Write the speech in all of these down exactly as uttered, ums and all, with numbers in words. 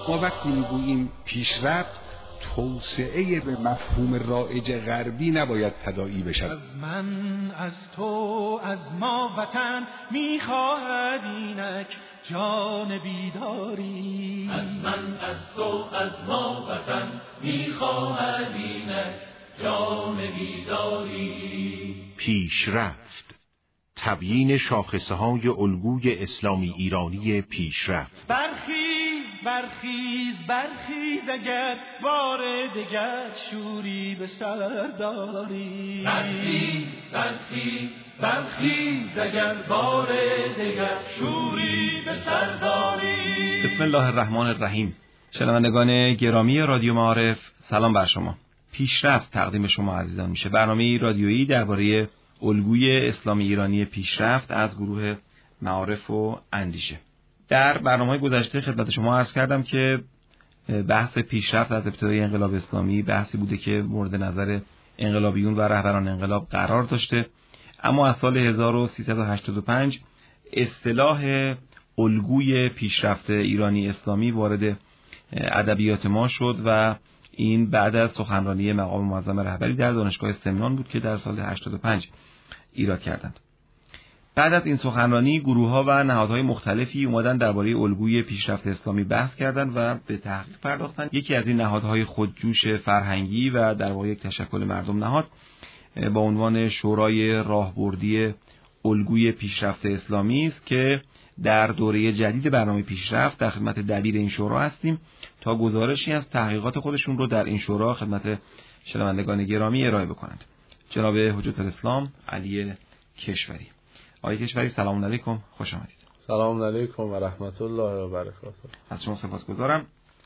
ما وقتی میگوییم پیشرفت، توسعه به مفهوم رایج غربی نباید تداعی بشود. از من، از تو، از ما وطن میخواهد اینک جان بیداری. از من، از تو، از ما وطن میخواهد اینک جان بیداری. پیشرفت، تبیین شاخصه‌های الگوی اسلامی ایرانی پیشرفت. برخیز برخیز برخیز اگر بار دگر شوری به سر داری. برخیز برخیز برخیز اگر بار دگر شوری به سر داری. بسم الله الرحمن الرحیم. شنوندگان گرامی رادیو معارف، سلام بر شما. پیشرفت تقدیم شما عزیزان میشه. برنامه رادیویی درباره الگوی اسلامی ایرانی پیشرفت از گروه معارف و اندیشه. در برنامه‌های گذشته خدمت شما عرض کردم که بحث پیشرفت از ابتدای انقلاب اسلامی بحثی بوده که مورد نظر انقلابیون و رهبران انقلاب قرار داشته، اما از سال هزار و سیصد و هشتاد و پنج اصطلاح الگوی پیشرفت ایرانی اسلامی وارد ادبیات ما شد و این بعد از سخنرانی مقام معظم رهبری در دانشگاه سمنان بود که در سال هشتاد و پنج ایراد کردند. بعد از این سخنرانی گروه‌ها و نهادهای مختلفی اومدن درباره الگوی پیشرفت اسلامی بحث کردند و به تحقیق پرداختند. یکی از این نهادهای خودجوش فرهنگی و در واقع یک تشکل مردم نهاد با عنوان شورای راهبردی الگوی پیشرفت اسلامی است که در دوره جدید برنامه پیشرفت در خدمت دبیر این شورا هستیم تا گزارشی از تحقیقات خودشون رو در این شورا خدمت شنوندگان گرامی ارائه بکنند. جناب حجت الاسلام علی کشوری. آقای کشوری سلام علیکم، خوش آمدید. سلام علیکم و رحمت الله و برکاته. از شما سپاسگزارم.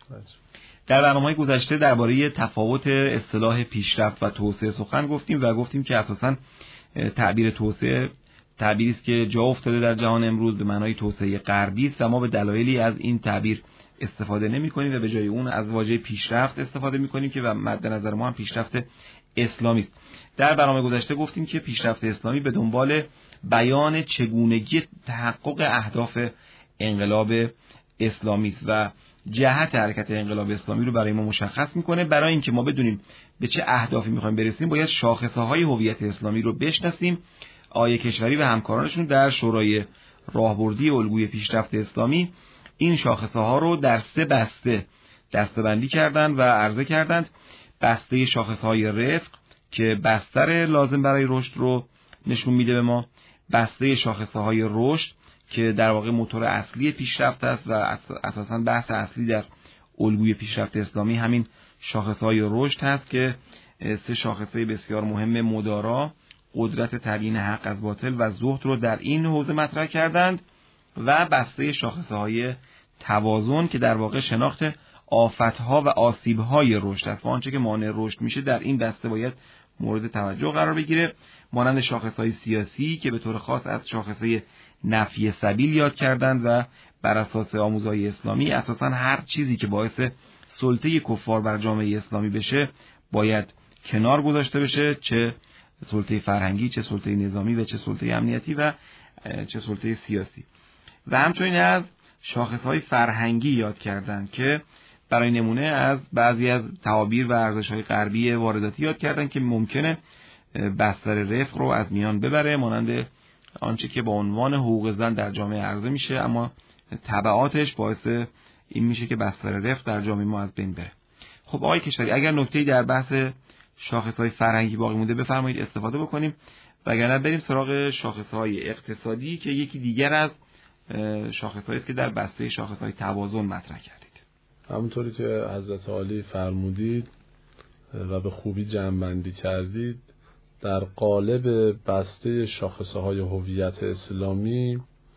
در برنامه‌های گذشته درباره تفاوت اصطلاح پیشرفت و توسعه سخن گفتیم و گفتیم که اساساً تعبیر توسعه تعبیری است که جا افتاده در جهان امروز به معنای توسعه غربی است و ما به دلایلی از این تعبیر استفاده نمی‌کنیم و به جای اون از واژه پیشرفت استفاده می‌کنیم که و مد نظر ما هم پیشرفت اسلامی است. در برنامه گذشته گفتیم که پیشرفت اسلامی به دنبال بیان چگونگی تحقق اهداف انقلاب اسلامی است و جهت حرکت انقلاب اسلامی رو برای ما مشخص می‌کنه. برای اینکه ما بدونیم به چه اهدافی می‌خوایم برسیم باید شاخصه‌های هویت اسلامی رو بشناسیم. آقای کشوری و همکارانشون در شورای راهبردی الگوی پیشرفت اسلامی این شاخصه‌ها رو در سه بسته دسته‌بندی کردند و عرضه کردند. بسته شاخص‌های رفق که بستر لازم برای رشد رو نشون میده به ما، بسته شاخصه‌های رشد که در واقع موتور اصلی پیشرفت است و اساساً بحث اصلی در الگوی پیشرفت اسلامی همین شاخصه‌های رشد هست که سه شاخصه بسیار مهم مدارا، قدرت تبیین حق از باطل و زهد رو در این حوزه مطرح کردند و بسته شاخصه‌های توازن که در واقع شناخت آفت‌ها و آسیب‌های رشد است و آنچه که مانع رشد میشه در این دسته باید مورد توجه قرار بگیره، مانند شاخص‌های سیاسی که به طور خاص از شاخصه نفی سبیل یاد کردند و بر اساس آموزهای اسلامی اساساً هر چیزی که باعث سلطه کفار بر جامعه اسلامی بشه باید کنار گذاشته بشه، چه سلطه فرهنگی، چه سلطه نظامی و چه سلطه امنیتی و چه سلطه سیاسی. و همچنین از شاخص‌های فرهنگی یاد کردند که برای نمونه از بعضی از تعابیر و ارزش‌های غربی وارداتی یاد کردند که ممکنه بستر رفق رو از میان ببره، مانند آنچه که با عنوان حقوق زن در جامعه عرضه میشه اما تبعاتش باعث این میشه که بستر رفق در جامعه ما از بین بره. خب آقای کشوری، اگر نکته‌ای در بحث شاخص‌های فرهنگی باقی مونده بفرمایید استفاده بکنیم، وگرنه بریم سراغ شاخص‌های اقتصادی که یکی دیگر از شاخص‌هایی است که در بسته شاخص‌های توازن مطرح کردید. همونطوری که حضرت عالی فرمودید و به خوبی جمع‌بندی کردید، در قالب بسته شاخص‌های هویت اسلامی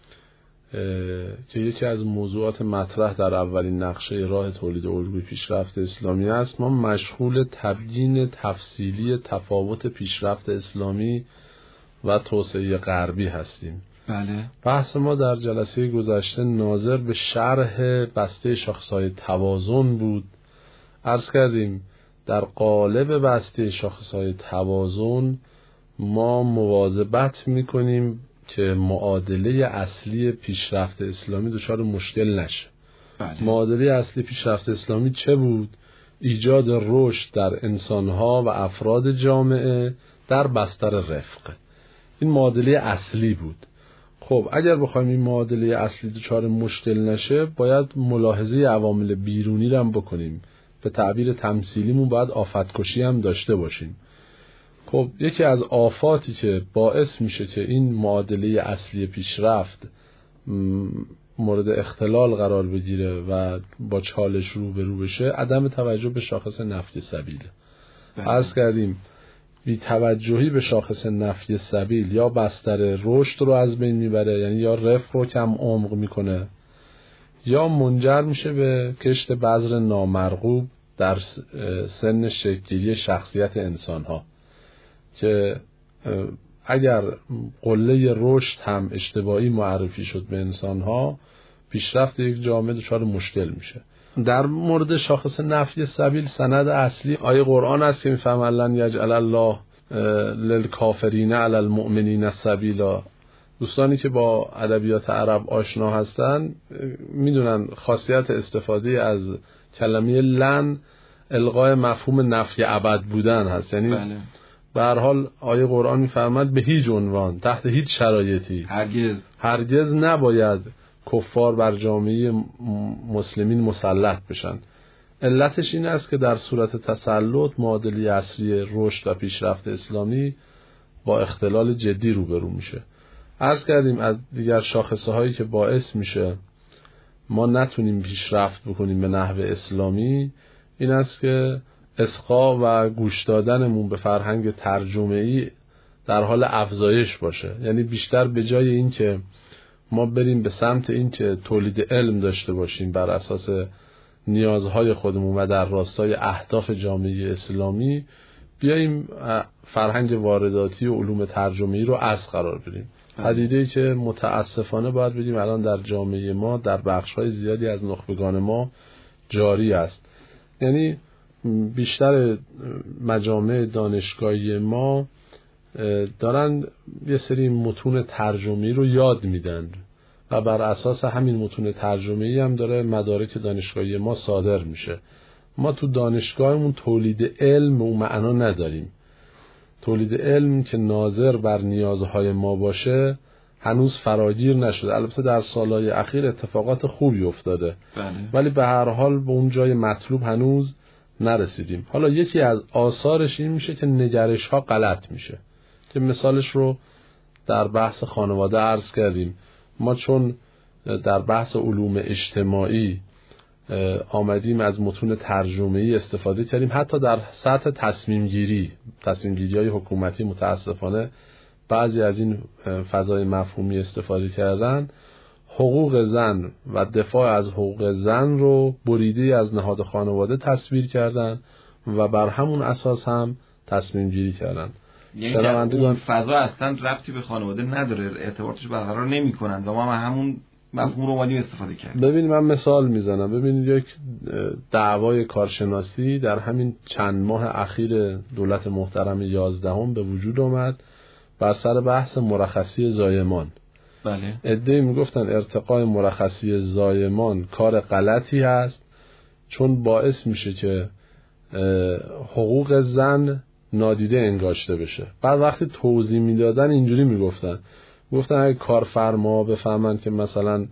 که یکی از موضوعات مطرح در اولین نقشه راه تولید الگوی پیشرفت اسلامی است، ما مشغول تبیین تفصیلی تفاوت پیشرفت اسلامی و توسعه غربی هستیم. بله. بحث ما در جلسه گذشته ناظر به شرح بسته شاخص‌های توازن بود. عرض کردیم در قالب بسته شاخص‌های توازن ما مواظبت می‌کنیم که معادله اصلی پیشرفت اسلامی دچار مشکل نشه. بله. معادله اصلی پیشرفت اسلامی چه بود؟ ایجاد رشد در انسانها و افراد جامعه در بستر رفق. این معادله اصلی بود. خب اگر بخوایم این معادله اصلی دچار مشکل نشه، باید ملاحظه عوامل بیرونی رو هم بکنیم. به تعبیر تمثیلیمون باید آفت‌کشی هم داشته باشیم. خب یکی از آفاتی که باعث میشه که این معادله اصلی پیشرفت مورد اختلال قرار بگیره و با چالش رو به رو بشه، عدم توجه به شاخص نفی سبیل. عرض کردیم بی توجهی به شاخص نفی سبیل یا بستر رشد رو از بین میبره، یعنی یا رفق رو کم عمق میکنه، یا منجر میشه به کشت بذر نامرغوب در سن شکل‌گیری شخصیت انسان‌ها، که اگر قله رشد هم اشتباهی معرفی شد به انسان‌ها، پیشرفت یک جامعه دچار مشکل میشه. در مورد شاخص نفی سبیل سند اصلی آیه قرآن است که میفهمن لن یجعل الله للکافرین علی المؤمنین سبیلا. دوستانی که با ادبیات عرب آشنا هستن میدونن خاصیت استفاده از کلمه لن الغای مفهوم نفی ابد بودن هست، یعنی بله. به هر حال آیه قرآن میفرماد به هیچ عنوان تحت هیچ شرایطی هرگز هرگز نباید کفار بر جامعه مسلمین مسلط بشن. علتش این است که در صورت تسلط معادله اصلی رشد و پیشرفت اسلامی با اختلال جدی روبرو میشه. عرض کردیم از دیگر شاخصه هایی که باعث میشه ما نتونیم پیشرفت بکنیم به نحو اسلامی این است که اسقا و گوش دادنمون به فرهنگ ترجمه‌ای در حال افزایش باشه. یعنی بیشتر به جای این که ما بریم به سمت این که تولید علم داشته باشیم بر اساس نیازهای خودمون و در راستای اهداف جامعه اسلامی، بیاییم فرهنگ وارداتی و علوم ترجمه‌ای رو از قرار بدیم. پدیده‌ای که متاسفانه باید بگیم الان در جامعه ما در بخش‌های زیادی از نخبگان ما جاری است. یعنی بیشتر مجامع دانشگاهی ما دارن یه سری متون ترجمه‌ای رو یاد میدن و بر اساس همین متون ترجمه‌ای هم داره مدارک دانشگاهی ما صادر میشه. ما تو دانشگاهمون تولید علم اون معنا نداریم. تولید علم که ناظر بر نیازهای ما باشه هنوز فراگیر نشده. البته در سالهای اخیر اتفاقات خوبی افتاده بله. ولی به هر حال به اون جای مطلوب هنوز نرسیدیم. حالا یکی از آثارش این میشه که نگرش ها غلط میشه، که مثالش رو در بحث خانواده عرض کردیم. ما چون در بحث علوم اجتماعی آمدیم از متون ترجمه‌ای استفاده کردیم، حتی در سطح تصمیم گیری تصمیم گیری های حکومتی متاسفانه بعضی از این فضای مفهومی استفاده کردن، حقوق زن و دفاع از حقوق زن رو بریده از نهاد خانواده تصویر کردن و بر همون اساس هم تصمیم گیری کردن. یعنی در اون فضا اصلا ربطی به خانواده نداره، ارتباطش برقرار نمی کنن و ما همون مفهوم رو اومدیم استفاده کردیم. ببینید من مثال میزنم. ببینید یک دعوای کارشناسی در همین چند ماه اخیر دولت محترم یازدهم به وجود آمد بر سر بحث مرخصی زایمان. بله. عده‌ای میگفتن ارتقای مرخصی زایمان کار غلطی هست، چون باعث میشه که حقوق زن نادیده انگاشته بشه. بعد وقتی توضیح میدادن اینجوری میگفتن گفتن اگه کارفرما بفهمن که مثلا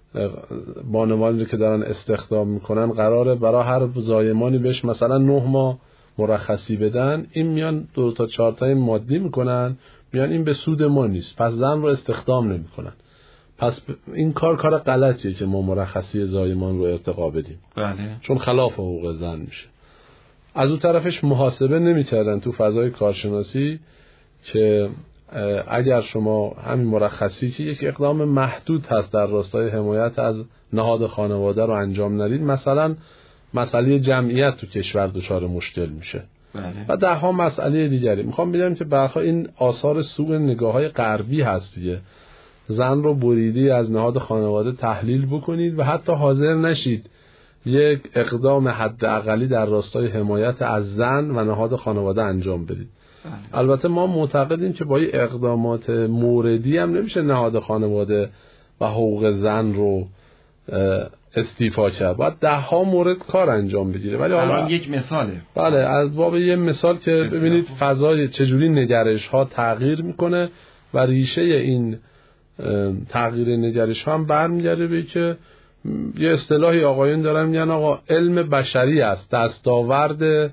بانوانی که دارن استخدام میکنن قراره برای هر زایمانی بهش مثلا نه ماه مرخصی بدن، این میان دو تا چهار تا مادی میکنن، میان این به سود ما نیست، پس زن رو استخدام نمیکنن. پس این کار کار غلطیه که ما مرخصی زایمان رو ارتقا بدیم. بله. چون خلاف حقوق زن میشه. از اون طرفش محاسبه نمیکردن تو فضای کارشناسی که اگر شما همین مرخصی که یک اقدام محدود هست در راستای حمایت از نهاد خانواده رو انجام ندید، مثلا مسئله جمعیت تو کشور دچار مشکل میشه. بله. و ده ها مسئله دیگری. میخوام بگم که برخلاف این آثار سوء نگاه‌های غربی هست دیگه. زن رو بریدی از نهاد خانواده تحلیل بکنید و حتی حاضر نشید یک اقدام حداقلی در راستای حمایت از زن و نهاد خانواده انجام بدید. بله. البته ما معتقدیم که با این اقدامات موردی هم نمیشه نهاد خانواده و حقوق زن رو استیفا کرد، باید ده ها مورد کار انجام بگیره. ولی الان یک مثاله. بله، از باب یه مثال که ببینید فضای چجوری نگرش ها تغییر میکنه و ریشه این تغییر نگرش ها هم برمیگرده به که یه اصطلاحی آقایون دارن میگن آقا علم بشری است، دستاورد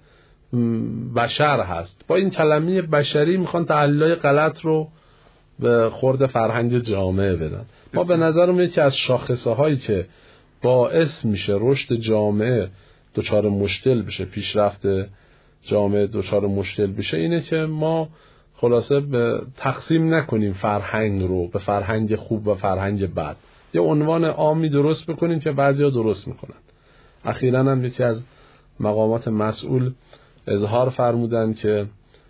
بشر هست. با این کلمه بشری میخوان تحلیل‌های غلط رو به خورد فرهنگ جامعه بدن. ما به نظرم یکی از شاخصه هایی که باعث میشه رشد جامعه دچار مشکل بشه، پیشرفت جامعه دچار مشکل بشه، اینه که ما خلاصه به تقسیم نکنیم فرهنگ رو به فرهنگ خوب و فرهنگ بد. یه عنوان عامی درست بکنیم که بعضیا درست میکنن. اخیراً هم یکی از مقامات مسئول اظهار فرمودن که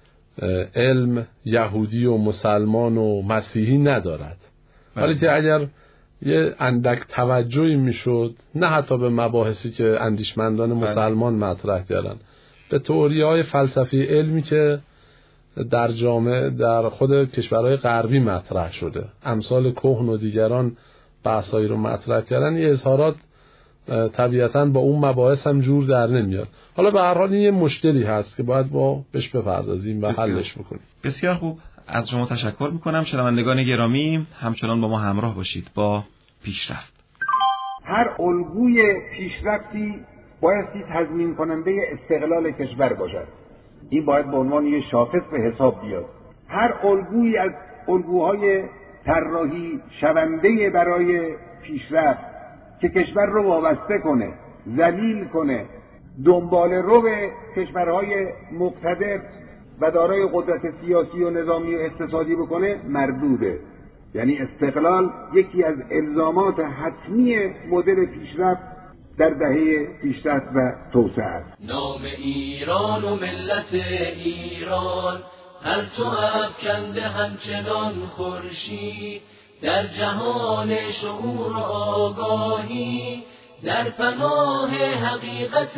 علم یهودی و مسلمان و مسیحی ندارد، ولی که اگر یه اندک توجهی میشد، نه حتی به مباحثی که اندیشمندان مسلمان مطرح کردن، به تئوری‌های فلسفی علمی که در جامعه در خود کشورهای غربی مطرح شده، امثال کهن و دیگران بحثایی رو مطرح کردن، یه اظهارات طبیعتاً با اون مباحث هم جور در نمیاد. حالا به هر حال این یه مشکلی هست که باید با بهش بپردازیم و حلش بکنیم. بسیار خوب، از شما تشکر میکنم. شنوندگان گرامی، همچنان با ما همراه باشید با پیشرفت. هر الگوی پیشرفتی بایستی تضمین کننده استقلال کشور باشد. این باید به عنوان یک شاخص به حساب بیاد. هر الگویی از الگوهای طراحی شونده برای پیشرفت که کشور رو وابسته کنه، ذلیل کنه، دنبال رو به کشورهای مقتدر و دارای قدرت سیاسی و نظامی و اقتصادی بکنه، مردوده. یعنی استقلال یکی از الزامات حتمی مدل پیشرفت در دهه پیشرفت و توسعه است. نام ایران و ملت ایران هر تو افکنده همچنان خورشید، در جهان شعور و آگاهی، در پناه حقیقت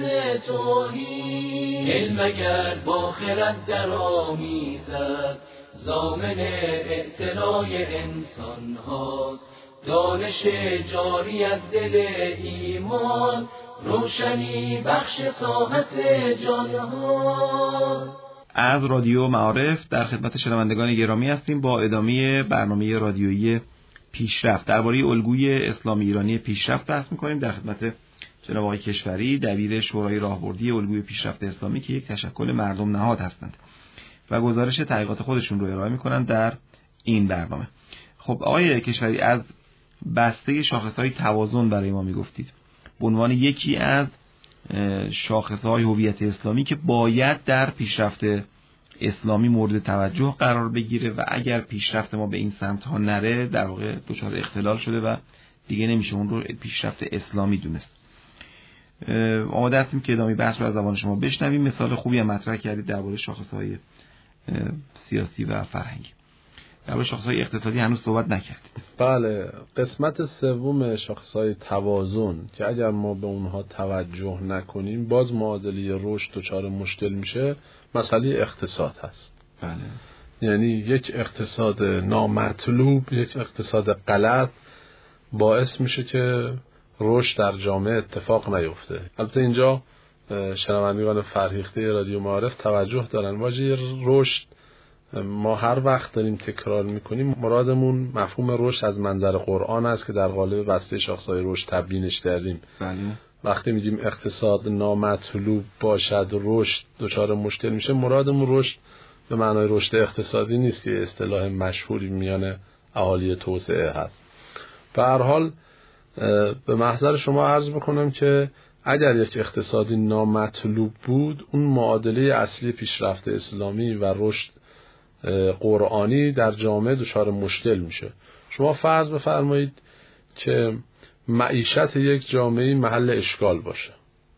توحید. علم اگر با خرد در آمیزد، ضامن اعتنای انسان هاست. دانش جاری از دل ایمان، روشنی بخش ساحت جان هاست. از رادیو معارف در خدمت شنوندگان گرامی هستیم با ادامه برنامه رادیویی پیشرفت. درباره الگوی اسلامی ایرانی پیشرفت بحث می‌کنیم. در خدمت جناب آقای کشوری، دبیر شورای راهبردی الگوی پیشرفت اسلامی که یک تشکل مردم نهاد هستند و گزارش تحقیقات خودشون رو ارائه می‌کنند در این برنامه. خب آقای کشوری، از بسته شاخص‌های توازن برای ما میگفتید به عنوان یکی از شاخص‌های هویت اسلامی که باید در پیشرفت اسلامی مورد توجه قرار بگیره و اگر پیشرفت ما به این سمت ها نره در واقع دچار اختلال شده و دیگه نمیشه اون رو پیشرفت اسلامی دونست. آماده هستیم که ادامه بحث رو از زبان شما بشنویم. مثال خوبی هم مطرح کردید درباره شاخص‌های سیاسی و فرهنگی. درباره شاخص‌های اقتصادی هنوز صحبت نکردید. بله، قسمت سوم شاخص‌های توازن که اگر ما به اونها توجه نکنیم باز معادله رشد دچار مشکل میشه، مسئله اقتصاد هست. بله. یعنی یک اقتصاد نامطلوب، یک اقتصاد غلط باعث میشه که رشد در جامعه اتفاق نیفته. البته اینجا شنوندگان فرهیخته رادیو معارف توجه دارن، واژه رشد ما هر وقت داریم تکرار میکنیم مرادمون مفهوم رشد از منظر قرآن است که در قالب بسته شاخص‌های رشد تبیینش کردیم. بله. وقتی میگیم اقتصاد نامطلوب باشد رشد دچار مشکل میشه، مرادمون رشد به معنای رشد اقتصادی نیست که اصطلاح مشهوری میان اهالی توسعه هست. به هر حال به محضر شما عرض بکنم که اگر یک اقتصادی نامطلوب بود، اون معادله اصلی پیشرفت اسلامی و رشد قرآنی در جامعه دچار مشکل میشه. شما فرض بفرمایید که معیشت یک جامعه محل اشکال باشه.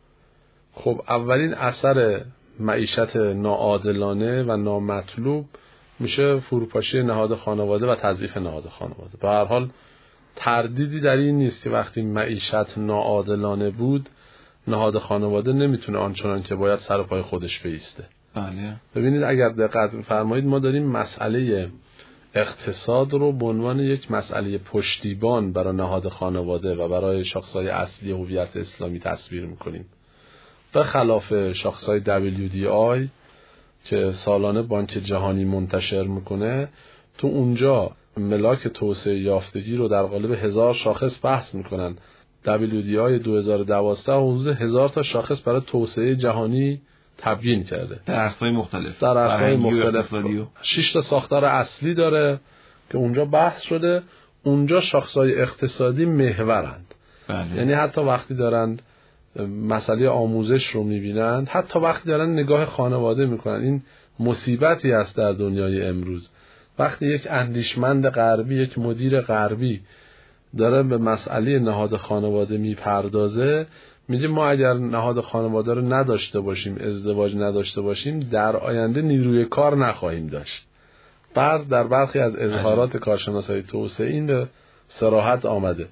خب اولین اثر معیشت ناعادلانه و نامطلوب میشه فروپاشی نهاد خانواده و تضعیف نهاد خانواده. به هر حال تردیدی در این نیست که وقتی معیشت ناعادلانه بود، نهاد خانواده نمیتونه آنچنان که باید سر پای خودش بایسته. بله. ببینید اگر دقت فرمایید ما داریم مسئله اقتصاد رو به عنوان یک مسئله پشتیبان برای نهاد خانواده و برای شاخص‌های اصلی هویت اسلامی تصویر میکنیم. به خلاف شاخص‌های دبلیو دی آی که سالانه بانک جهانی منتشر میکنه، تو اونجا ملاک توسعه یافتگی رو در قالب هزار شاخص بحث میکنن. دبلیو دی آی دو هزار و دوازده حدود هزار تا شاخص برای توسعه جهانی تبیین کرده در عرصه‌های مختلف. در عرصه‌های مختلف شش تا ساختار اصلی داره که اونجا بحث شده. اونجا شاخص‌های اقتصادی محورند. بله. یعنی حتی وقتی دارن مسئله آموزش رو میبینند، حتی وقتی دارن نگاه خانواده میکنن، این مصیبتی است در دنیای امروز. وقتی یک اندیشمند غربی، یک مدیر غربی داره به مسئله نهاد خانواده میپردازه، میگه ما اگر نهاد خانواده رو نداشته باشیم، ازدواج نداشته باشیم، در آینده نیروی کار نخواهیم داشت. بعد در برخی از اظهارات کارشناسای توسعه این به صراحت آمده،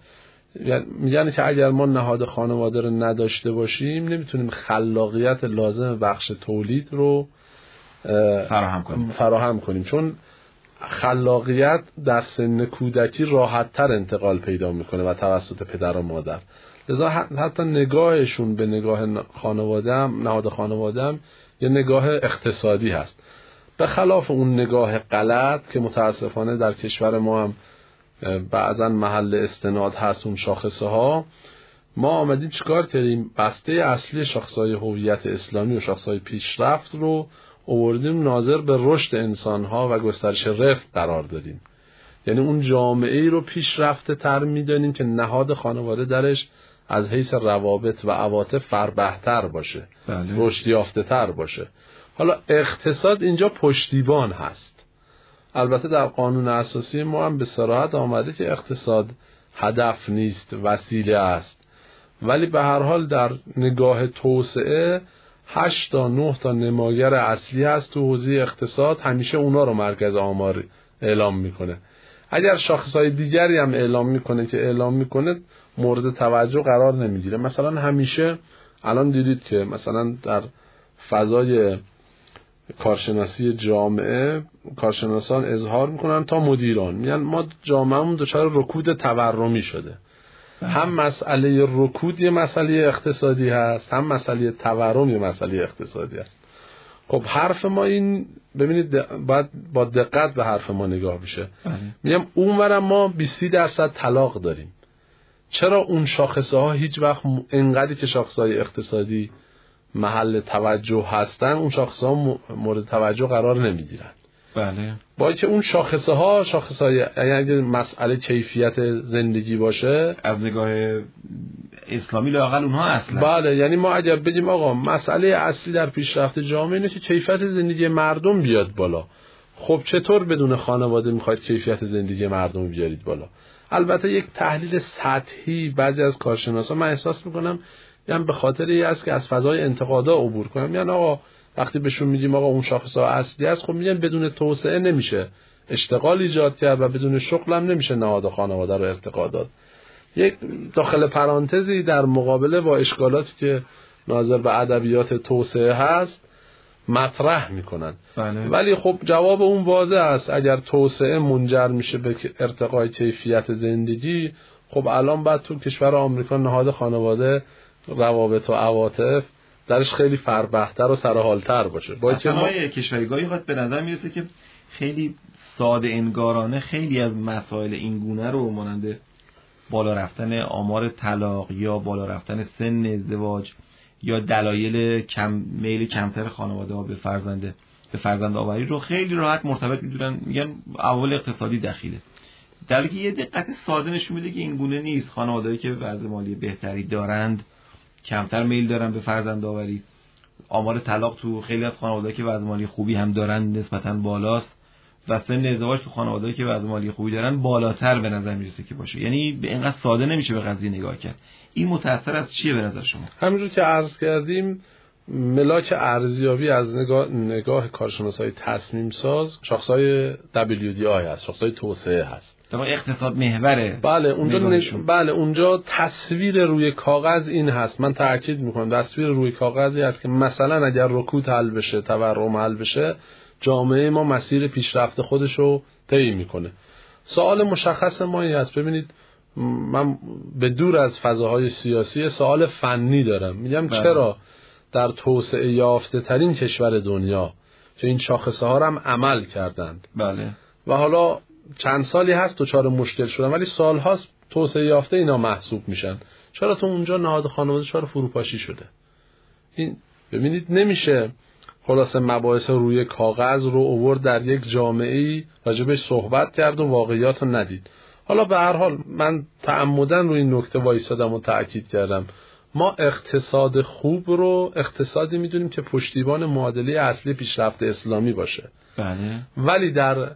میگن که اگر ما نهاد خانواده رو نداشته باشیم نمیتونیم خلاقیت لازم بخش تولید رو فراهم کنیم. فراهم کنیم چون خلاقیت در سن کودکی راحت تر انتقال پیدا میکنه و توسط پدر و مادر. لذا حتی نگاهشون به نگاه خانواده هم، نهاد خانواده هم یه نگاه اقتصادی هست، به خلاف اون نگاه غلط که متاسفانه در کشور ما هم بعضا محل استناد هست اون شاخصه ها. ما آمدیم چیکار کردیم؟ بسته اصلی شاخصهای هویت اسلامی و شاخصهای پیشرفت رو آوردیم ناظر به رشد انسانها و گسترش رفق قرار دادیم. یعنی اون جامعه ای رو پیشرفته تر میدانیم که نهاد خانواده درش از حیث روابط و عواطف فربهتر باشه، بله. رشد یافته تر باشه. حالا اقتصاد اینجا پشتیبان هست. البته در قانون اساسی ما هم به صراحت آمده که اقتصاد هدف نیست، وسیله است، ولی به هر حال در نگاه توسعه هشت تا نه تا نماگر اصلی هست تو حوزه اقتصاد، همیشه اونا رو مرکز آمار اعلام میکنه. اگر شاخصهای دیگری هم اعلام میکنه که اعلام میکنه مورد توجه قرار نمیگیره. مثلا همیشه الان دیدید که مثلا در فضای کارشناسی جامعه کارشناسان اظهار میکنن تا مدیران میگن ما جامعهمون دچار رکود تورمی شده. هم مسئله رکود یه مسئله اقتصادی هست، هم مسئله تورم یه مسئله اقتصادی هست. خب حرف ما این، ببینید باید با دقت به حرف ما نگاه بشه. میگم اونورم ما بیست درصد طلاق داریم. چرا اون شاخصه ها هیچ وقت انقدری که شاخصه های اقتصادی محل توجه هستن اون شاخصه ها مورد توجه قرار نمیگیرن؟ بله. با اینکه اون شاخصه ها شاخصه های اگه مسئله کیفیت زندگی باشه از نگاه اسلامی لااقل اونها اصلا، بله، یعنی ما اگر بگیم آقا مسئله اصلی در پیشرفت جامعه اینه که کیفیت زندگی مردم بیاد بالا، خب چطور بدون خانواده میخواید کیفیت زندگی مردم بیارید بالا؟ البته یک تحلیل سطحی بعضی از کارشناسا من احساس میکنم یعنی به خاطر این است که از فضای انتقادا عبور کنم، یعنی آقا وقتی بهشون میگیم آقا اون شاخص‌ها اصلی است، خب میگن بدون توسعه نمیشه اشتغال ایجاد کرد و بدون شغل هم نمیشه نهاد خانواده رو ارتقا داد. یک داخل پرانتزی در مقابله با اشکالاتی که ناظر به ادبیات توسعه هست مطرح میکنن. بله. ولی خب جواب اون واضح است، اگر توسعه منجر میشه به ارتقای کیفیت زندگی، خب الان بعد تو کشور آمریکا نهاد خانواده روابط و عواطف درش خیلی فربهتر و سرحالتر باشه. با اینکه ما کشوریگاهی وقت به نظر میرسه که خیلی ساده انگارانه خیلی از مسائل این گونه رو مانند بالا رفتن آمار طلاق یا بالا رفتن سن ازدواج یا دلایل کم میل کمتر خانواده ها به فرزند به فرزند آوری رو خیلی راحت مرتبط میدونن، میگن عوامل اقتصادی دخیله، در حالی که یه دقت ساده نشون میده که این گونه نیست. خانواده‌ای که وضع مالی بهتری دارند کمتر میل دارن به فرزند آوری. آمار طلاق تو خیلی از خانواده‌ای که وضع مالی خوبی هم دارن نسبتاً بالاست و سن ازدواج تو خانواده‌ای که وضع مالی خوبی دارن بالاتر به نظر میرسه که باشه. یعنی به اینقدر ساده نمیشه به قضیه نگاه کرد. این متأثر از چیه به نظر شما؟ همونجور که عرض کردیم ملاک ارزیابی از نگاه نگاه کارشناسای تصمیم ساز شاخص‌های دبلیو دی آی هست، شاخص‌های توسعه هست. طبعا اقتصاد محوره. بله اونجا ن... بله اونجا تصویر روی کاغذ این هست، من تاکید میکنم تصویر روی کاغذی هست که مثلا اگر رکود حل بشه، تورم حل بشه، جامعه ما مسیر پیشرفت خودش رو طی میکنه. سوال مشخص ما این است، ببینید من به دور از فضاهای سیاسی سوال فنی دارم، میگم بله. چرا در توسعه یافته ترین کشور دنیا که این شاخصه ها رو هم عمل کردند بله و حالا چند سالی هست دچار مشکل شدن ولی سال هاست توسعه یافته اینا محسوب میشن، چرا تو اونجا نهاد خانواده چرا فروپاشی شده؟ این ببینید نمیشه خلاصه مباحث روی کاغذ رو آورد در یک جامعه‌ای راجبش صحبت کرد و واقعیات رو ندید. حالا به هر حال من تعمدن روی این نکته وایسادم و تأکید کردم، ما اقتصاد خوب رو اقتصادی میدونیم که پشتیبان معادله اصلی پیشرفت اسلامی باشه. بله. ولی در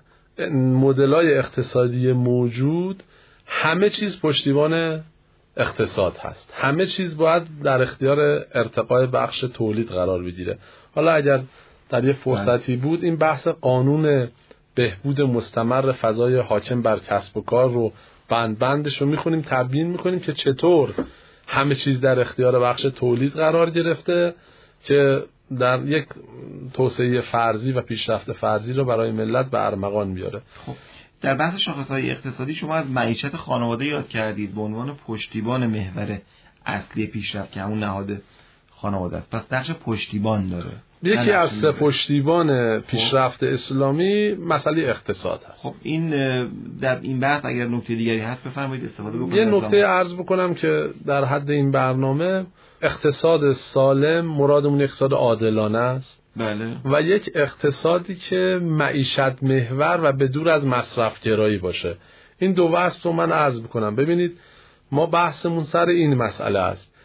مدل‌های اقتصادی موجود همه چیز پشتیبان اقتصاد هست، همه چیز باید در اختیار ارتقای بخش تولید قرار بگیره. حالا اگر در یه فرصتی بود این بحث قانون بهبود مستمر فضای حاکم بر کسب و کار رو بند بندش رو میخونیم تبیین میکنیم که چطور همه چیز در اختیار بخش تولید قرار گرفته که در یک توسعه فرضی و پیشرفت فرضی رو برای ملت به ارمغان بیاره. خب در بحث شاخص‌های اقتصادی شما از معیشت خانواده یاد کردید به عنوان پشتیبان محور اصلی پیشرفت که همون نهاد خانواده است، پس نقش پشتیبان داره. یکی از سه پشتیبان پیشرفت اسلامی مسئله اقتصاد هست. خب این در این بحث اگر نکته دیگری هست بفرمایید استفاده بکنید. یه نکته عرض بکنم که در حد این برنامه اقتصاد سالم مرادمون اقتصاد عادلانه است. بله. و یک اقتصادی که معیشت محور و به دور از مصرف گرایی باشه. این دو وصف رو من عرض بکنم. ببینید ما بحثمون سر این مسئله است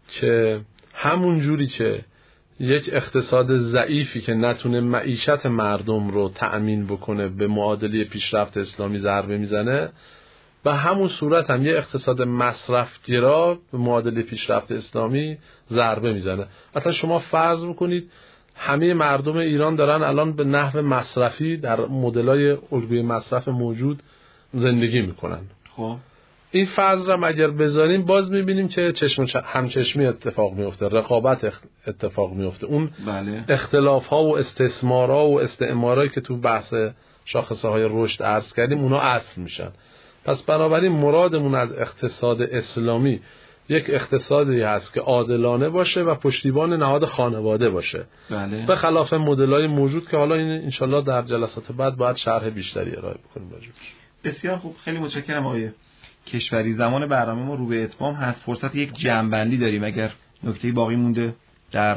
که همون جوری که یک اقتصاد ضعیفی که نتونه معیشت مردم رو تأمین بکنه به معادله پیشرفت اسلامی ضربه میزنه، به همون صورت هم یه اقتصاد مصرفگرا به معادله پیشرفت اسلامی ضربه میزنه. اصلا شما فرض بکنید همه مردم ایران دارن الان به نحو مصرفی در مدل‌های الگوی مصرف موجود زندگی میکنن. خب این فرض را اگر بذاریم باز میبینیم که چشم همچشمی اتفاق میفته، رقابت اتفاق میفته، اون بله. اختلاف ها و استثمارها و استعمارهایی که تو بحث شاخصه های رشد عرض کردیم اونا اصل میشن. پس بنابراین مرادمون از اقتصاد اسلامی یک اقتصادی هست که عادلانه باشه و پشتیبان نهاد خانواده باشه. بله. به خلاف مدل‌های موجود که حالا این انشالله در جلسات بعد باید شرح بیشتری ارائه بکنیم راجعش. بسیار خوب، خیلی متشکرم آقای کشوری. زمان برنامه ما رو به اتمام هست، فرصت یک جمع‌بندی داریم اگر نکته‌ای باقی مونده در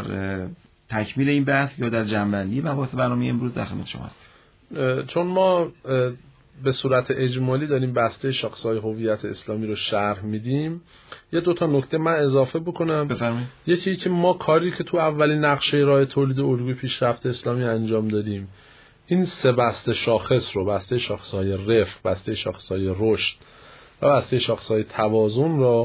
تکمیل این بحث یا در جمع‌بندی مباحث برنامه امروز در خدمت شما هستیم. چون ما به صورت اجمالی داریم بسته شاخص‌های هویت اسلامی رو شرح میدیم، یه دو تا نکته من اضافه بکنم. بفرمایید. یکی که ما کاری که تو اولین نقشه راه تولید الگوی پیشرفت اسلامی انجام دادیم، این سه بسته شاخص رو، بسته شاخص‌های رفع، بسته شاخص‌های رشد و بسته شاخص‌های توازن رو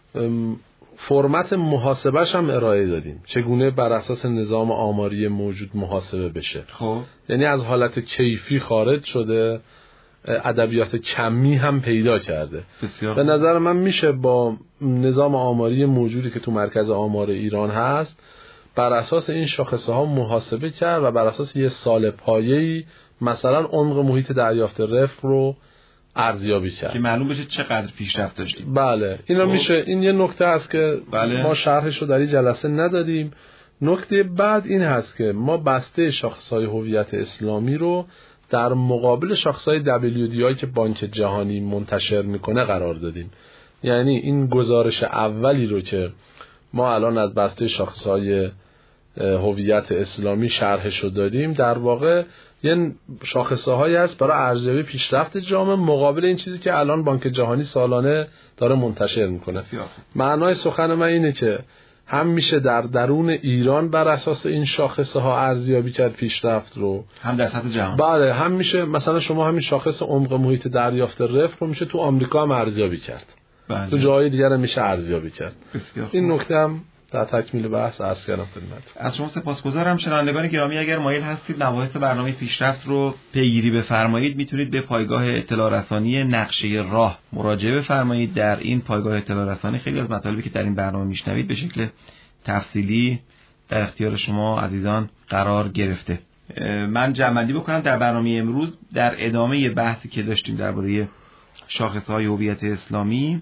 فرمت محاسبه‌اش هم ارائه دادیم، چگونه بر اساس نظام آماری موجود محاسبه بشه. خب یعنی از حالت کیفی خارج شده، ادبیات کمی هم پیدا کرده. بسیار. به نظر من میشه با نظام آماری موجودی که تو مرکز آمار ایران هست بر اساس این شاخصه ها محاسبه کرد و بر اساس یه سال پایه‌ای مثلا عمق محیط دریافت رفع رو ارزیابی کرد که معلوم بشه چقدر پیشرفت داشتیم. بله اینا خب. میشه، این یه نکته است که بله. ما شرحش رو در این جلسه ندادیم. نکته بعد این هست که ما بسته شاخص‌های هویت اسلامی رو در مقابل شاخص‌های دبلیو دی آی که بانک جهانی منتشر میکنه قرار دادیم. یعنی این گزارش اولی رو که ما الان از بسته شاخص‌های هویت اسلامی شرحش رو دادیم در واقع یه شاخصه‌هایی هست برای ارزیابی پیشرفت جامعه مقابل این چیزی که الان بانک جهانی سالانه داره منتشر میکنه. معنای سخن من اینه که هم میشه در درون ایران بر اساس این شاخصه ها ارزیابی کرد پیشرفت رو، هم در سطح جهان. بله، هم میشه مثلا شما همین شاخص عمق محیط دریافت رفع رو میشه تو آمریکا هم ارزیابی کرد. بله. تو جای دیگر هم میشه ارزیابی کرد. بسیار این نکته هم در تکمیل بحث عرض کردم خدمت. از شما سپاسگزارم. شنوندگان گرامی، اگر مایل هستید مباحث برنامه پیشرفت رو پیگیری بفرمایید میتونید به پایگاه اطلاع رسانی نقشه راه مراجعه بفرمایید. در این پایگاه اطلاع رسانی خیلی از مطالبی که در این برنامه میشنوید به شکل تفصیلی در اختیار شما عزیزان قرار گرفته. من جمع‌بندی بکنم در برنامه امروز در ادامه بحثی که داشتیم درباره شاخصهای هویت اسلامی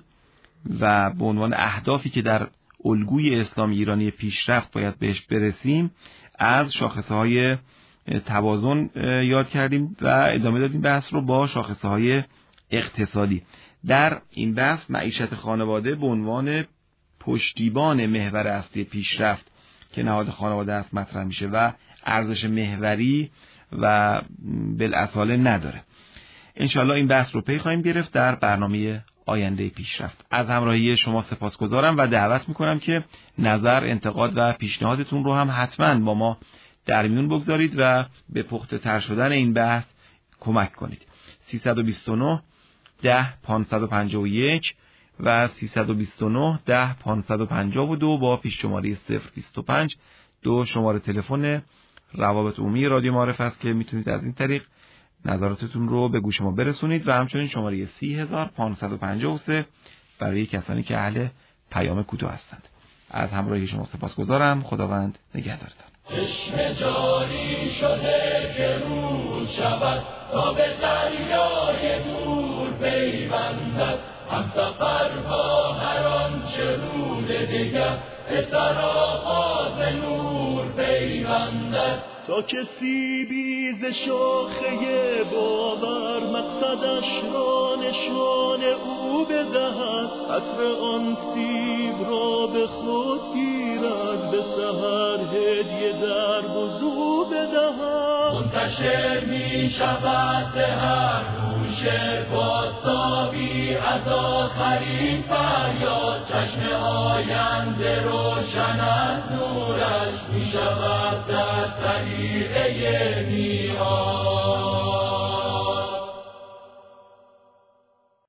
و به عنوان اهدافی که در الگوی اسلامی ایرانی پیشرفت باید بهش برسیم، از شاخصهای توازن یاد کردیم و ادامه دادیم بحث رو با شاخصهای اقتصادی. در این بحث معیشت خانواده به عنوان پشتیبان محور اصلی پیشرفت که نهاد خانواده است مطرح میشه و ارزش محوری و بالاصاله نداره. انشالله این بحث رو پی خواهیم گرفت در برنامه آینده پیشرفت. از همراهی شما سپاسگزارم و دعوت میکنم که نظر، انتقاد و پیشنهادتون رو هم حتما با ما در میون بگذارید و به پخته تر شدن این بحث کمک کنید. سیصد و بیست و نه ده پانصد و پنجاه و یک و سیصد و بیست و نه ده پانصد و پنجاه و دو با پیش شماره صفر بیست و پنج دو شماره تلفن روابط عمومی رادیو معارف است که میتونید از این طریق نظراتتون رو به گوش ما برسونید و همچنین شماره سی هزار پانصد و پنجاه و سه برای کسانی که اهل پیام کوتاه هستند. از همراهی شما سپاسگزارم. خداوند نگهدارتان. چشم جاری شده که رود شود تا به دریای دور پیوندد، هم سفر با هر آنچه رود دیگر به سراغاز نور پیوندد. تا کسی بیز شاخه باور مقصدش را نشان او بدهد، عطر آن سیب را به خود گیرد، به سحر هدیه در بزو بدهد. منتشر می شود به هر گوشه با سابی از آخرین فریاد، چشم آینده روشن از نورش می شود در طریقه میعاد.